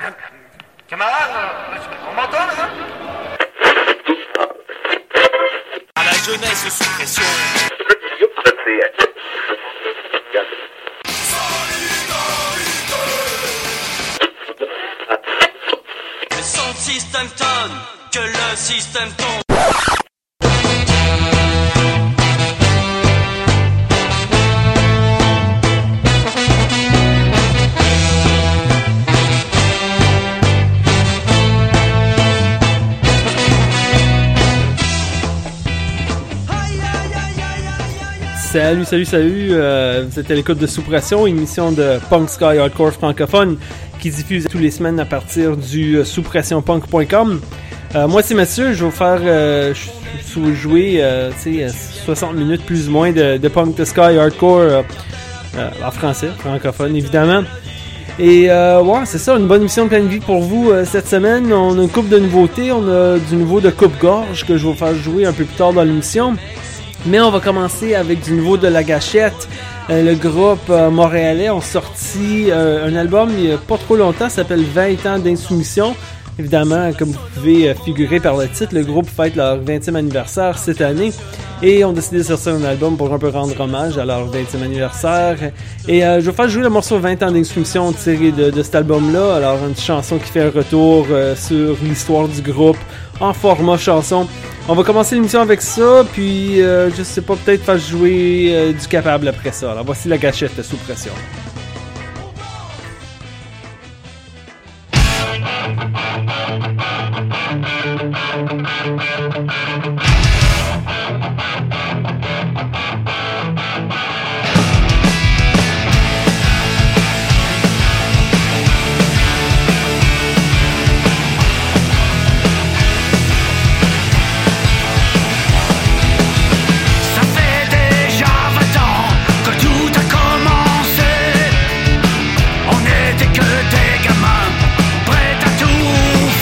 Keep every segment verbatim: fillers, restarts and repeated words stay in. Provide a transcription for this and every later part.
Camarade, on m'entend là? À la jeunesse sous pression. Le son système tonne, que le système tombe. Salut, salut, salut, euh, vous êtes à l'écoute de Sous Pression, émission de Punk Sky Hardcore francophone qui diffuse tous les semaines à partir du euh, sous pression punk point com. Euh, moi c'est Mathieu, je vais vous faire euh, jouer euh, soixante minutes plus ou moins de, de Punk de Sky Hardcore euh, euh, en français, francophone évidemment. Et euh, ouais, c'est ça, une bonne émission de pleine vie pour vous euh, cette semaine. On a une coupe de nouveautés, on a du nouveau de Coupe-Gorge que je vais vous faire jouer un peu plus tard dans l'émission. Mais on va commencer avec du nouveau de La Gâchette. Euh, le groupe euh, montréalais ont sorti euh, un album il n'y a pas trop longtemps, ça s'appelle vingt ans d'insoumission. Évidemment, comme vous pouvez euh, figurer par le titre, le groupe fête leur vingtième anniversaire cette année. Et ont décidé de sortir un album pour un peu rendre hommage à leur vingtième anniversaire. Et euh, je vais faire jouer le morceau vingt ans d'insoumission tiré de, de cet album-là. Alors, une chanson qui fait un retour euh, sur l'histoire du groupe en format chanson. On va commencer l'émission avec ça, puis euh, je sais pas, peut-être faire jouer euh, du Capable après ça. Alors voici La Gâchette sous pression. On était que des gamins, prêts à tout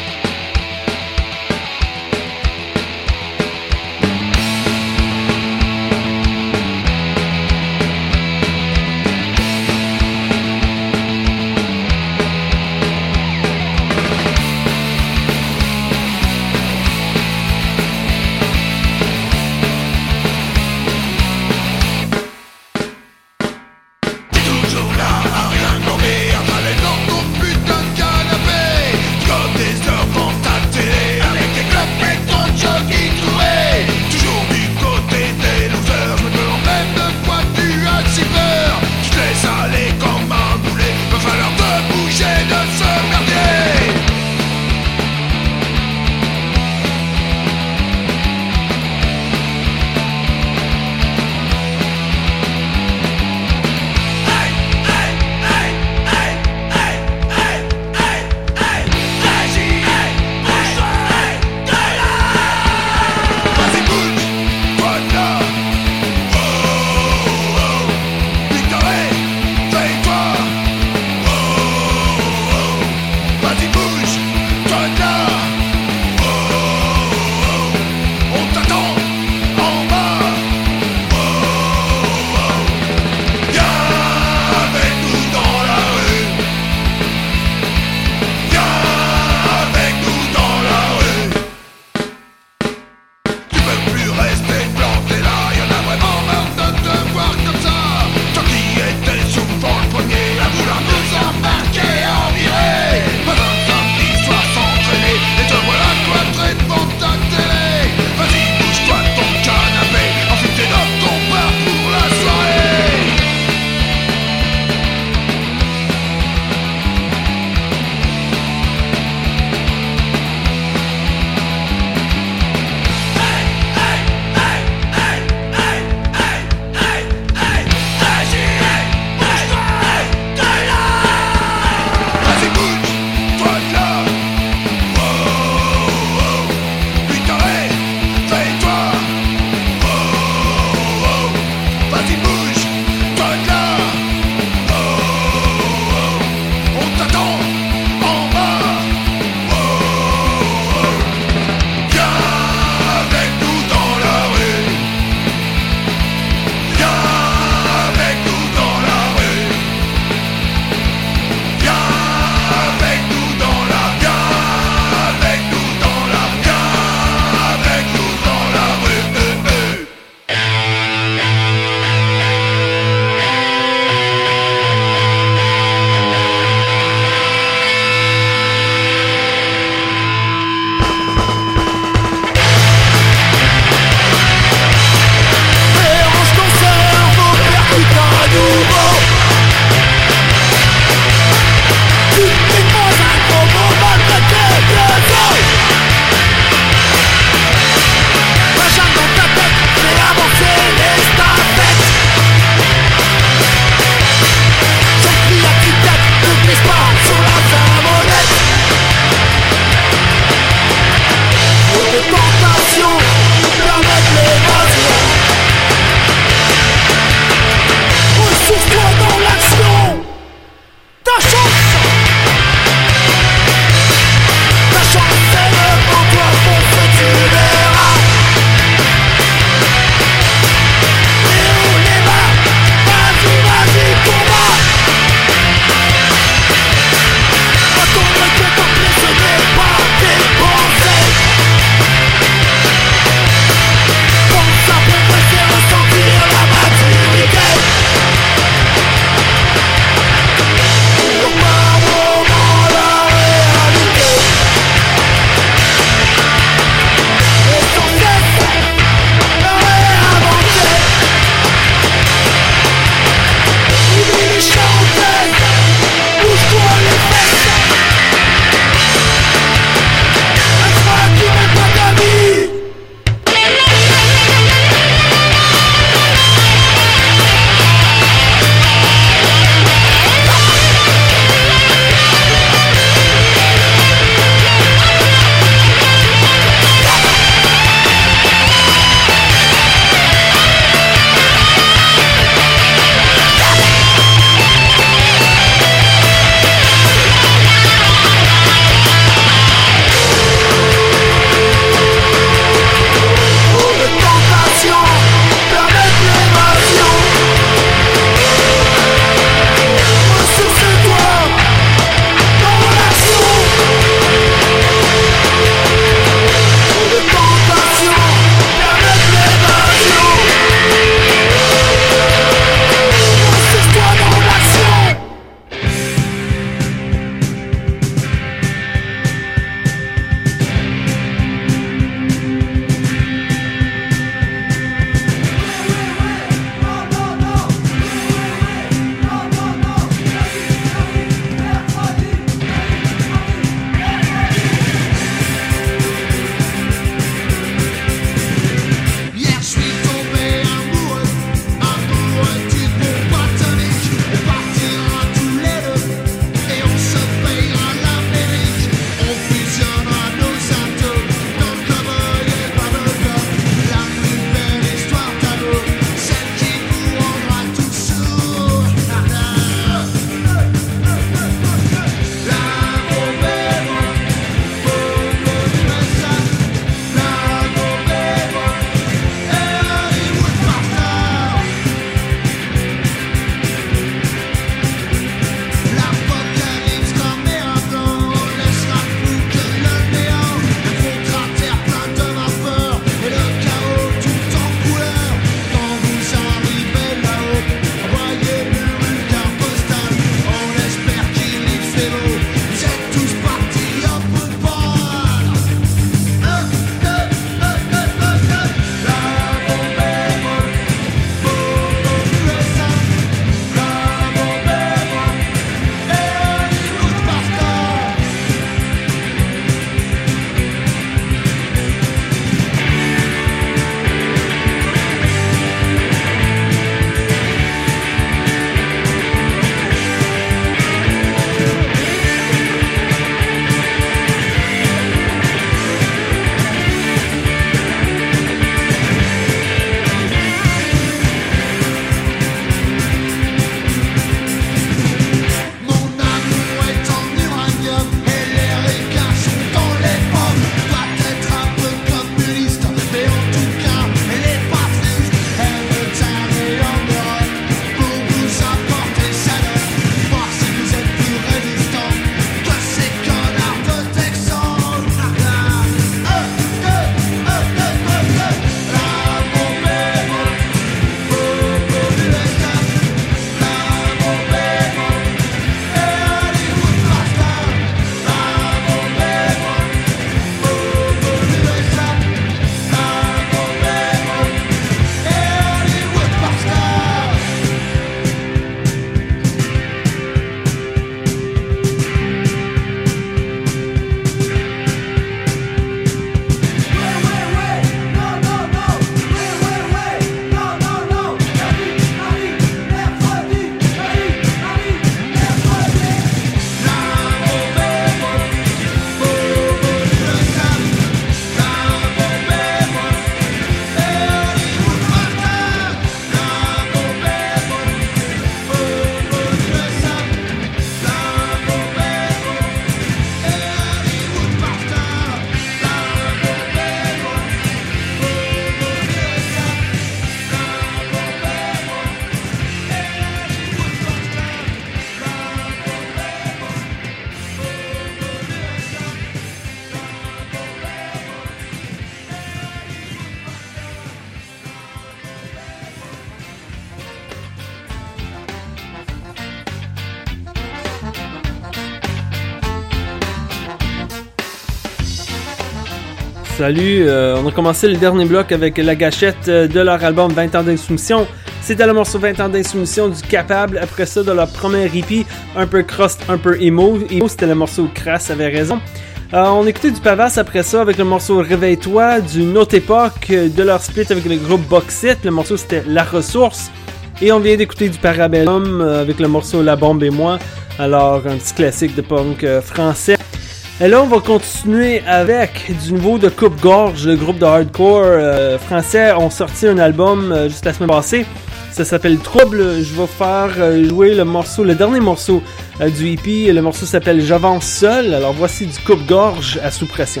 Salut, euh, on a commencé le dernier bloc avec La Gâchette euh, de leur album vingt ans d'insoumission. C'était le morceau vingt ans d'insoumission du Capable. Après ça, de leur premier E P, un peu crust, un peu emo. Emo, c'était le morceau Crass avait raison. Euh, on écoutait du Pavas après ça avec le morceau Réveille-toi, d'une autre époque, euh, de leur split avec le groupe Bauxite. Le morceau c'était La Ressource. Et on vient d'écouter du Parabellum euh, avec le morceau La Bombe et moi. Alors, un petit classique de punk euh, français. Et là, on va continuer avec du nouveau de Coupe-Gorge, le groupe de hardcore euh, français ont sorti un album euh, juste la semaine passée. Ça s'appelle Trouble. Je vais faire euh, jouer le morceau, le dernier morceau euh, du E P. Le morceau s'appelle J'avance seul. Alors voici du Coupe-Gorge à sous pression.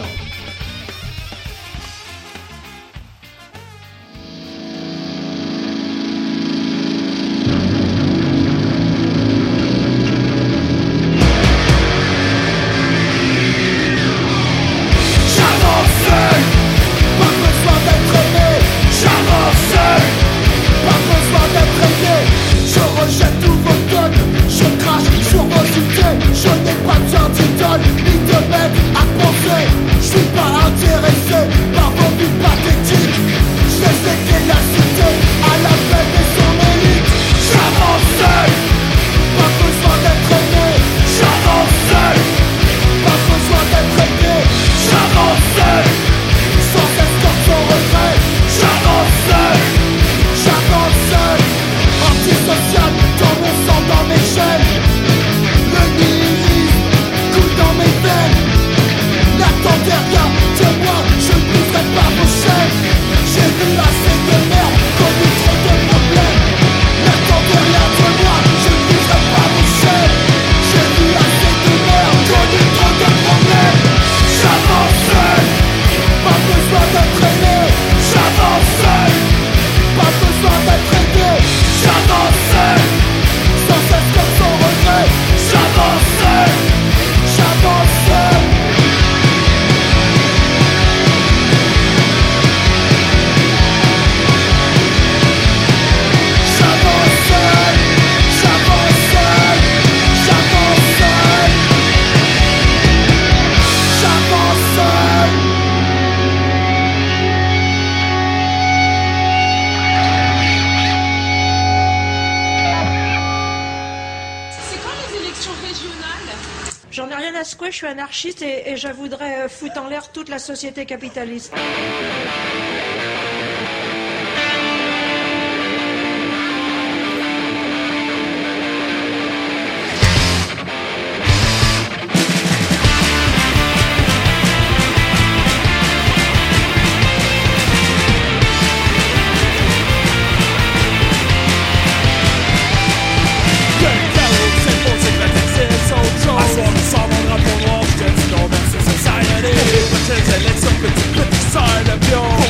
Je suis anarchiste et, et je voudrais foutre en l'air toute la société capitaliste. Élections, petit petit sœur de pion.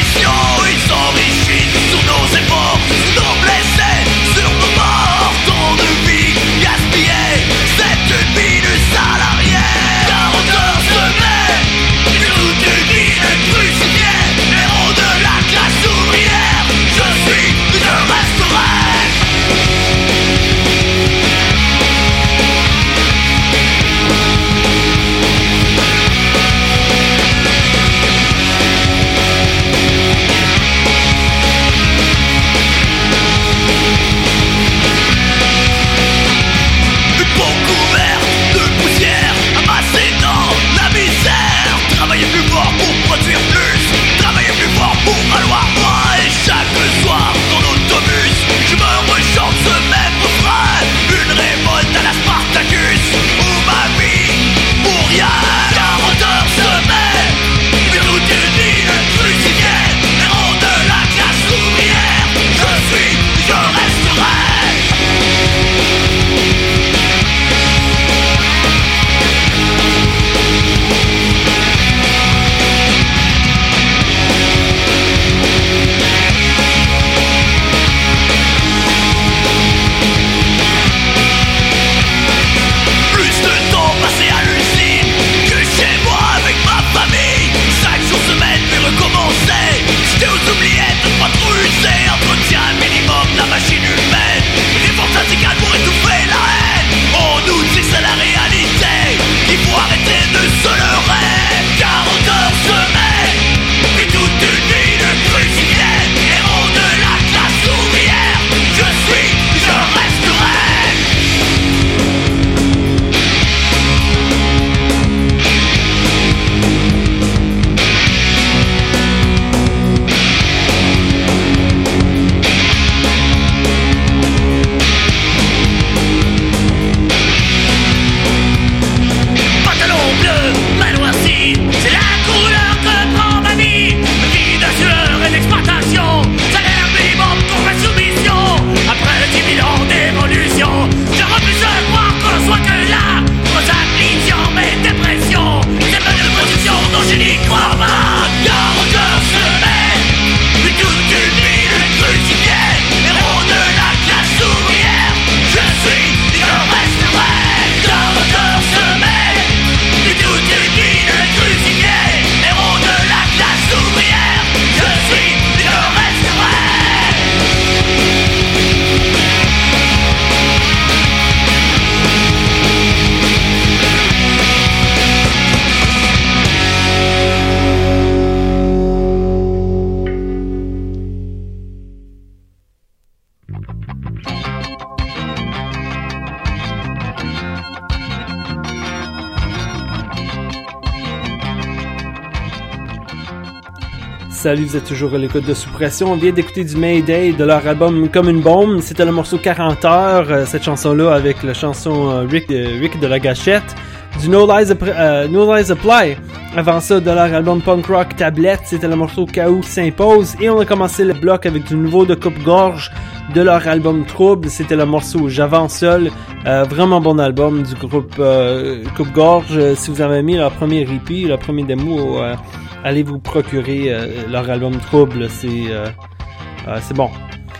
Salut, vous êtes toujours à l'écoute de Suppression. On vient d'écouter du Mayday de leur album Comme une bombe. C'était le morceau quarante heures, cette chanson-là avec la chanson Rick de, Rick de la Gâchette. Du No Lies, euh, No Lies Apply. Avant ça, de leur album Punk Rock Tablette, c'était le morceau Chaos qui s'impose. Et on a commencé le bloc avec du nouveau de Coupe-Gorge de leur album Trouble. C'était le morceau J'avance seul. Euh, vraiment bon album du groupe euh, Coupe-Gorge. Euh, si vous avez mis leur premier E P, leur premier démo, euh, allez vous procurer euh, leur album Trouble. C'est, euh, euh, c'est bon.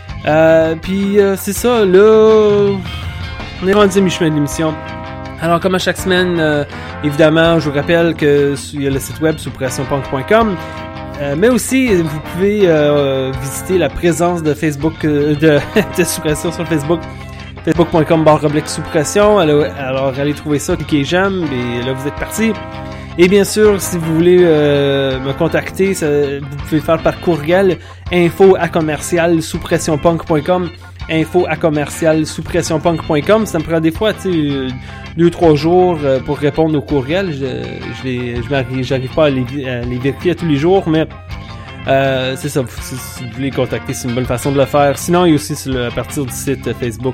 Euh, Puis euh, c'est ça, là, on est rendu à mi-chemin de l'émission. Alors, comme à chaque semaine, euh, évidemment, je vous rappelle que il y a le site web suppression punk point com, euh, mais aussi, vous pouvez euh, visiter la présence de Facebook, euh, de, de Suppression sur Facebook, facebook point com barre oblique suppression. Alors, alors, allez trouver ça, cliquez j'aime, et là, vous êtes partis. Et bien sûr, si vous voulez euh, me contacter, ça, vous pouvez faire par courriel info à commercial suppression punk point com. info à commercial suppression punk point com. Ça me prend des fois, tu sais, deux trois jours pour répondre aux courriels. Je, je les, je m'arrive, j'arrive pas à les, à les vérifier tous les jours, mais euh, c'est ça. Si, si vous voulez contacter, c'est une bonne façon de le faire. Sinon, il y a aussi sur le, à partir du site Facebook.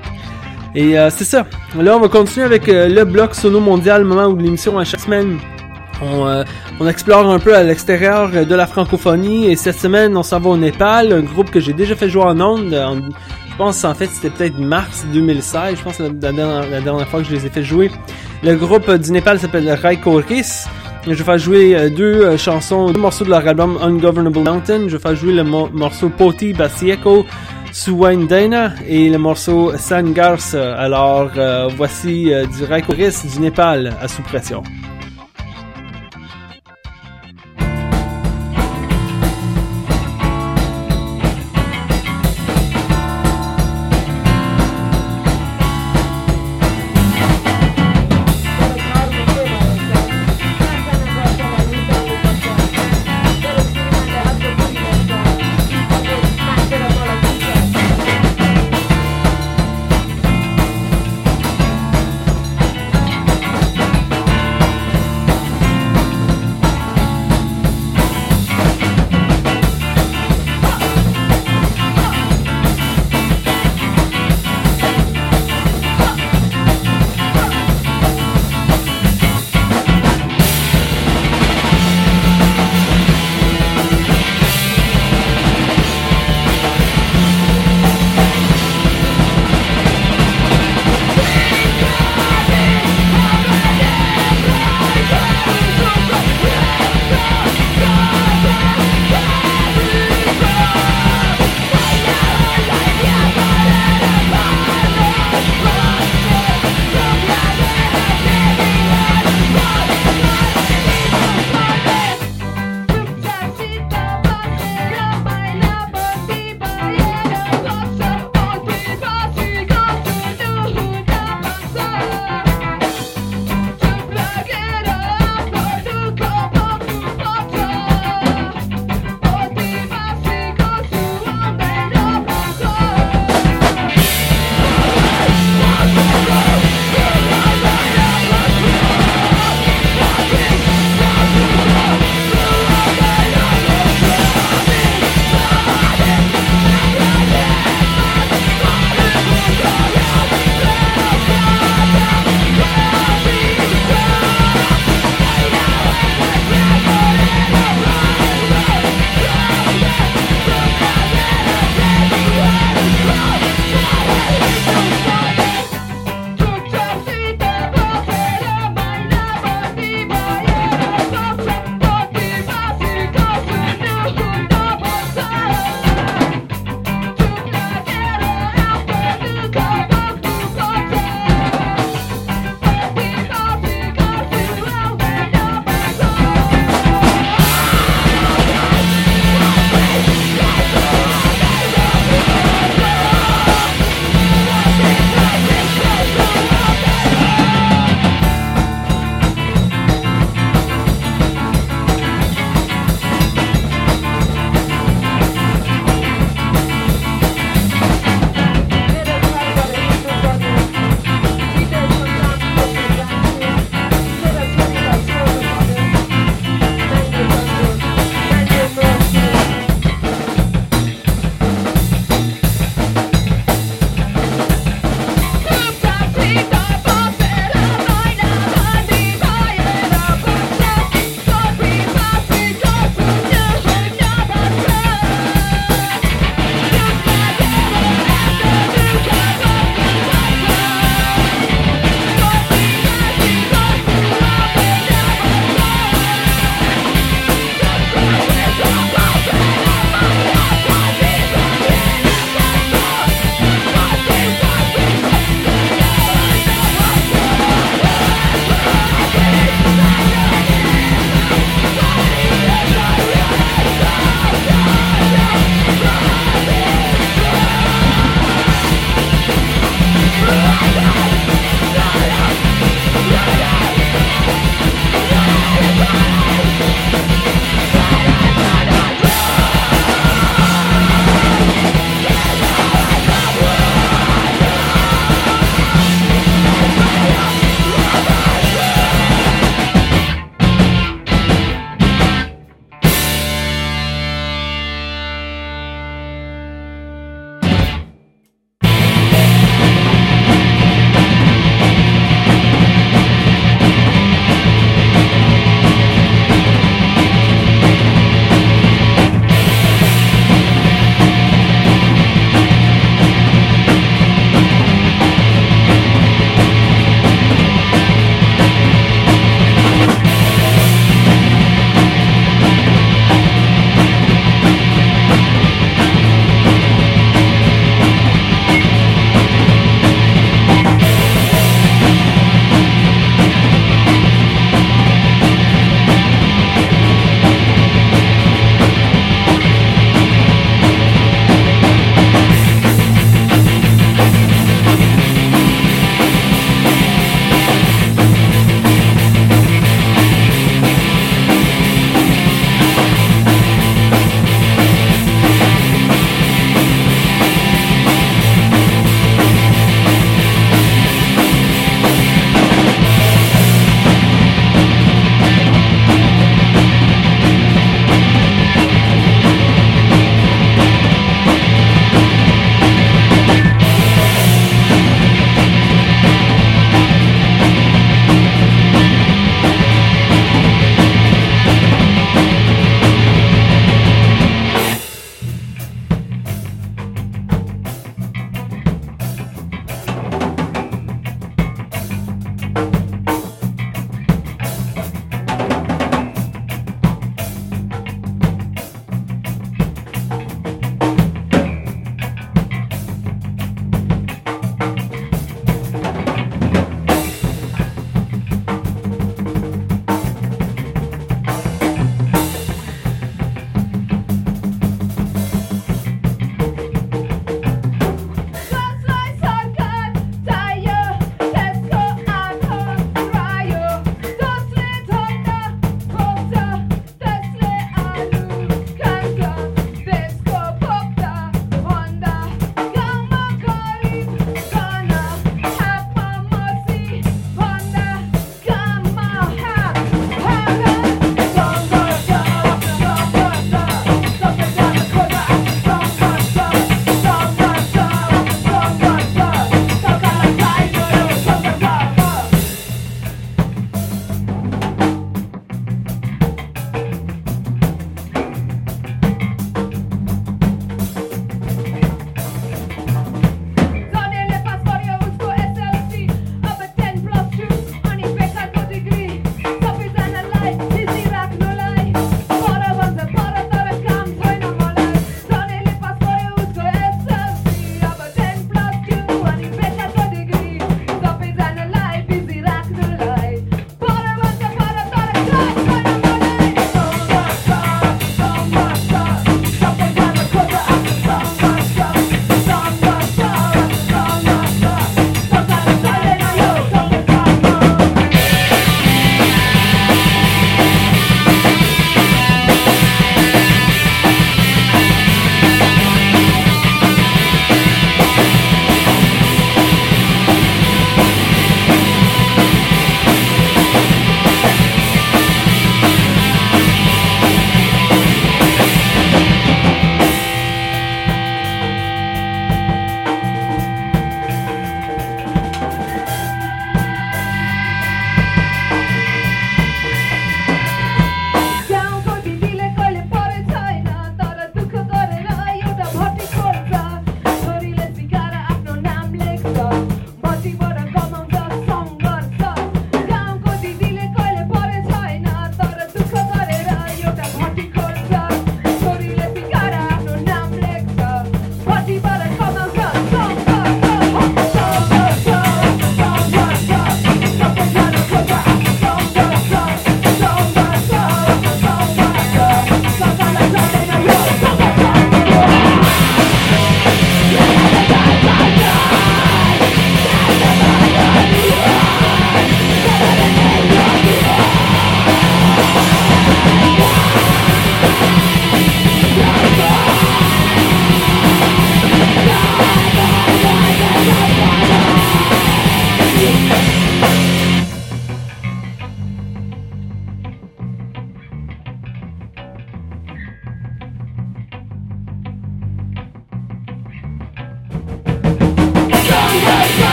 Et euh, c'est ça. Là, on va continuer avec euh, le bloc Sono Mondial, le moment où l'émission à chaque semaine. On, euh, on explore un peu à l'extérieur de la francophonie. Et cette semaine, on s'en va au Népal, un groupe que j'ai déjà fait jouer en ondes. En, je pense en fait c'était peut-être mars deux mille seize, je pense la, la, dernière, la dernière fois que je les ai fait jouer. Le groupe du Népal s'appelle Raikoris. Je vais faire jouer euh, deux euh, chansons, deux morceaux de leur album Ungovernable Mountain. Je vais faire jouer le mo- morceau Poti Basieco Suwain Dana et le morceau Sangarsa. Alors euh, voici euh, du Raikoris du Népal à sous pression. Thank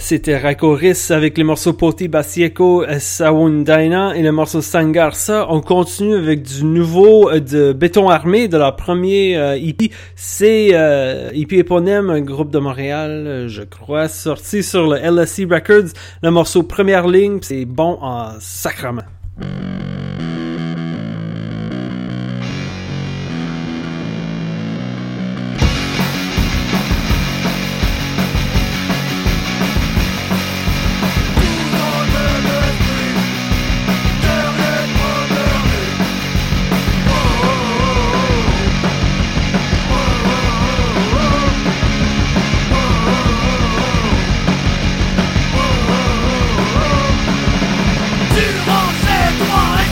c'était Rakoris avec les morceaux Poti Basieko Sawundaina et le morceau Sangarsa. On continue avec du nouveau euh, de Béton Armé de leur premier euh, E P. C'est euh, E P éponyme, un groupe de Montréal, euh, je crois, sorti sur le L S C Records. Le morceau Première Ligne, c'est bon en sacrement. Durant ces trois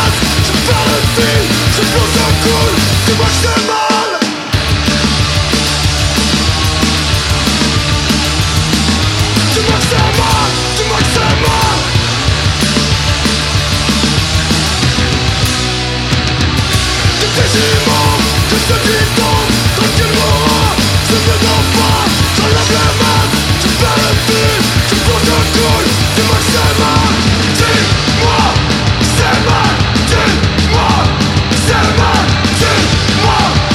masse, je perds le fil, je plonge un coule, dis-moi que c'est mal. Dis-moi que c'est mal, dis-moi que c'est mal. Des déciments, que ceux qui tombent, tranquillement, je me donne pas, j'enlève les masques, je perds le fil, je plonge un coule, dis-moi que c'est mal. Dis-moi, c'est mal, dis-moi, c'est mal, dis-moi.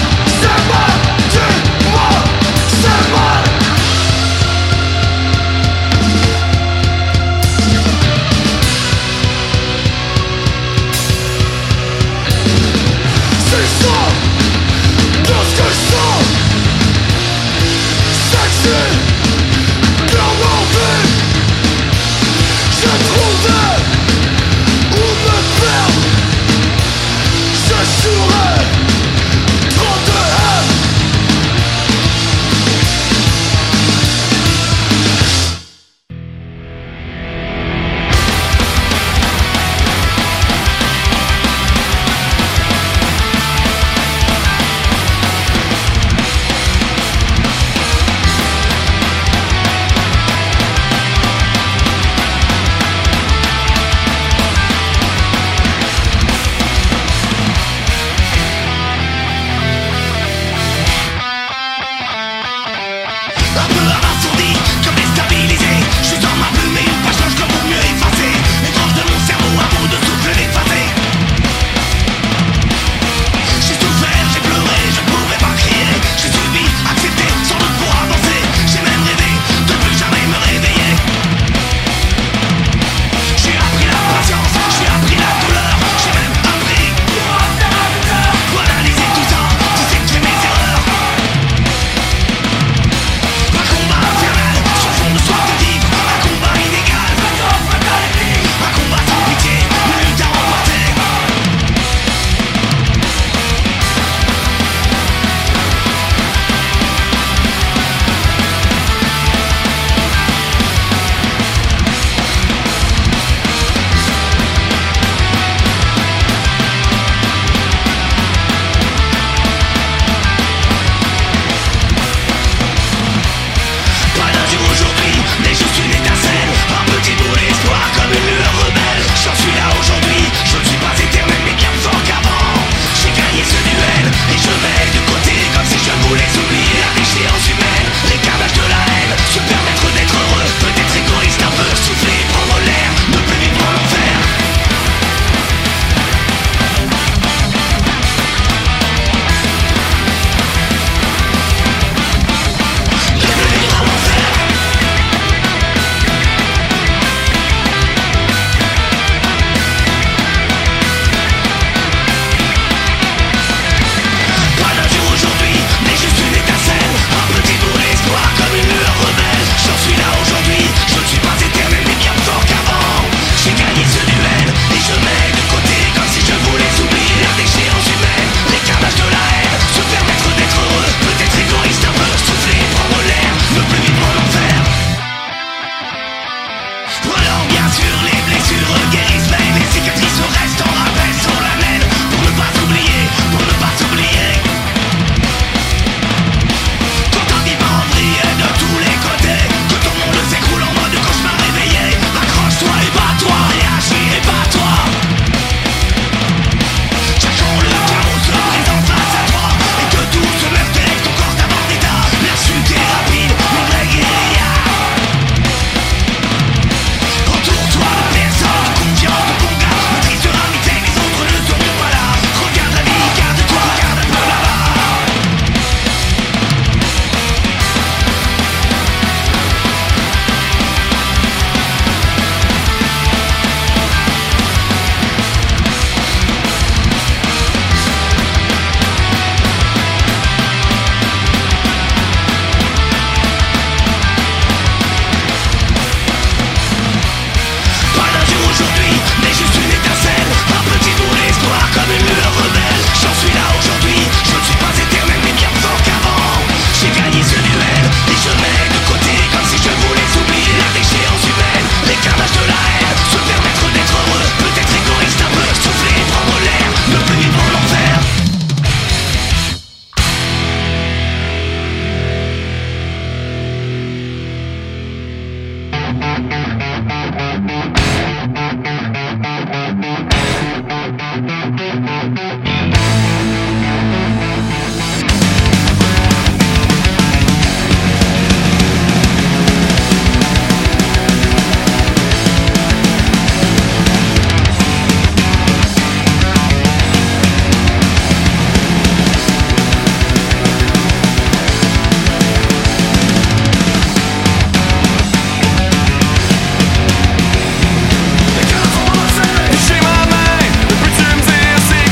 J'ai ma main, peux-tu me dire c'est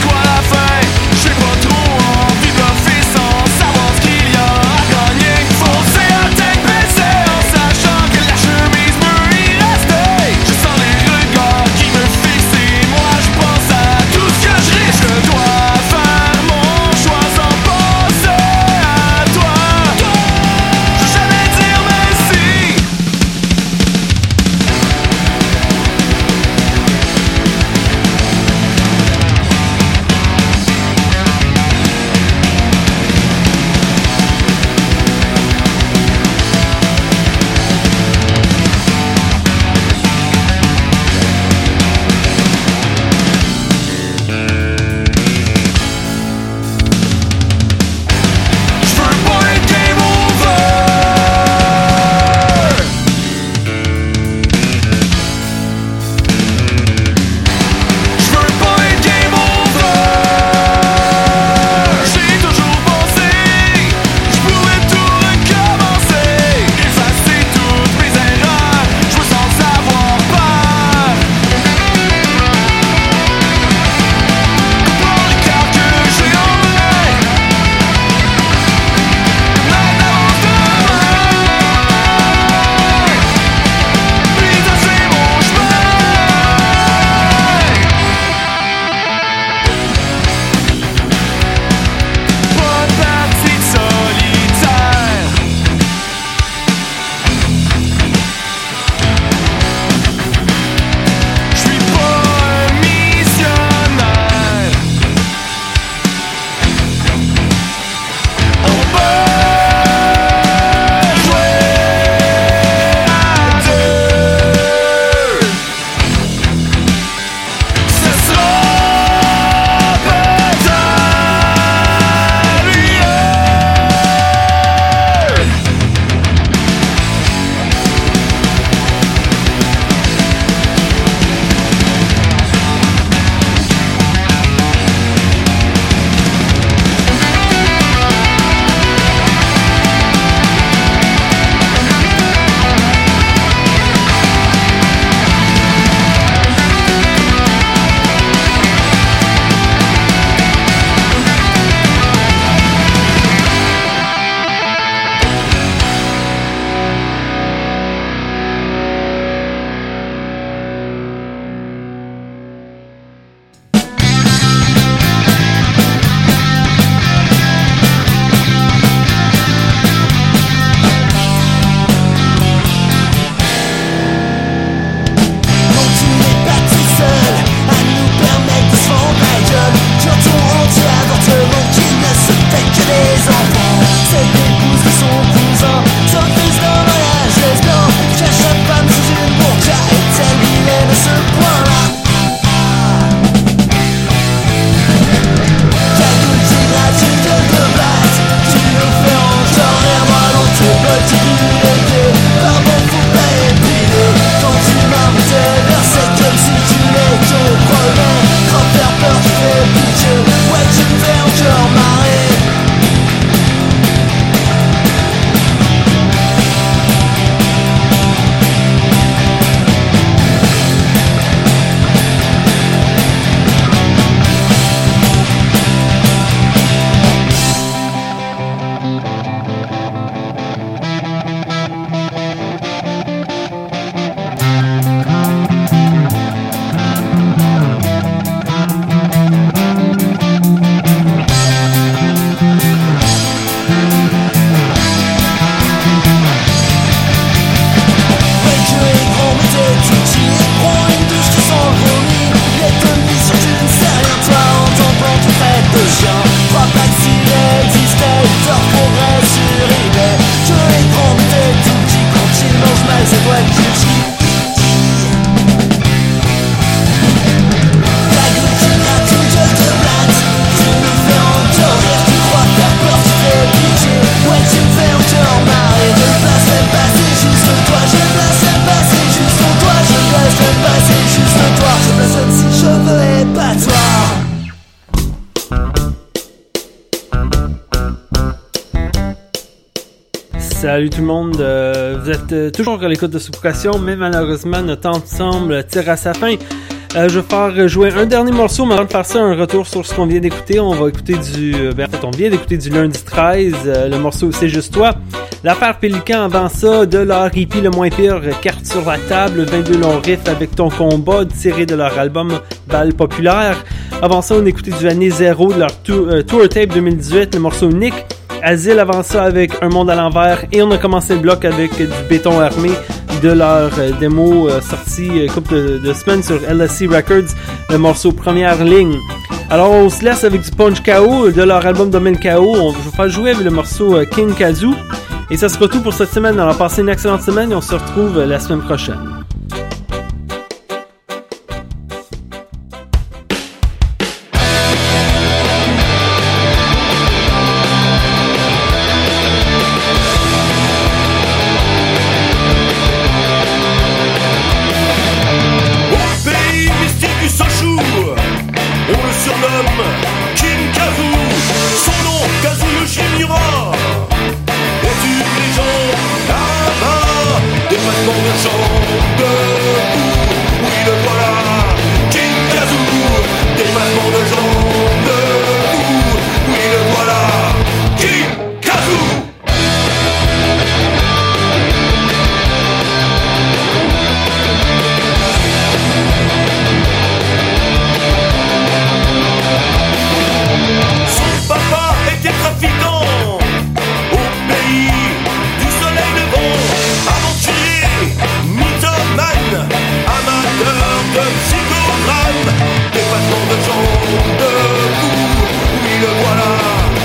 Salut tout le monde, euh, vous êtes euh, toujours à l'écoute de Suppression, mais malheureusement notre temps ensemble tire à sa fin. Euh, je vais faire jouer un dernier morceau, mais avant de faire ça, un retour sur ce qu'on vient d'écouter. On va écouter du... Euh, ben, en fait, on vient d'écouter du lundi treize, euh, le morceau C'est juste toi. L'affaire Pélican, avant ça, de leur E P le moins pire, Carte sur la table, vingt-deux longs riffs avec ton combat, tiré de leur album Balle populaire. Avant ça, on écoutait du année zéro de leur tour, euh, tour tape deux mille dix-huit, le morceau Nick. Asile avant ça avec Un monde à l'envers, et on a commencé le bloc avec du Béton armé de leur euh, démo euh, sorti euh, couple de, de semaines sur L S C Records, le morceau Première ligne. Alors on se laisse avec du Punch K O de leur album Domaine K O. On, je vais faire jouer avec le morceau euh, King Kazoo, et ça sera tout pour cette semaine. Alors passez une excellente semaine et on se retrouve euh, la semaine prochaine.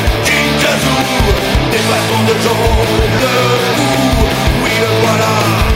Des bâtons de jambes debout, oui le voilà.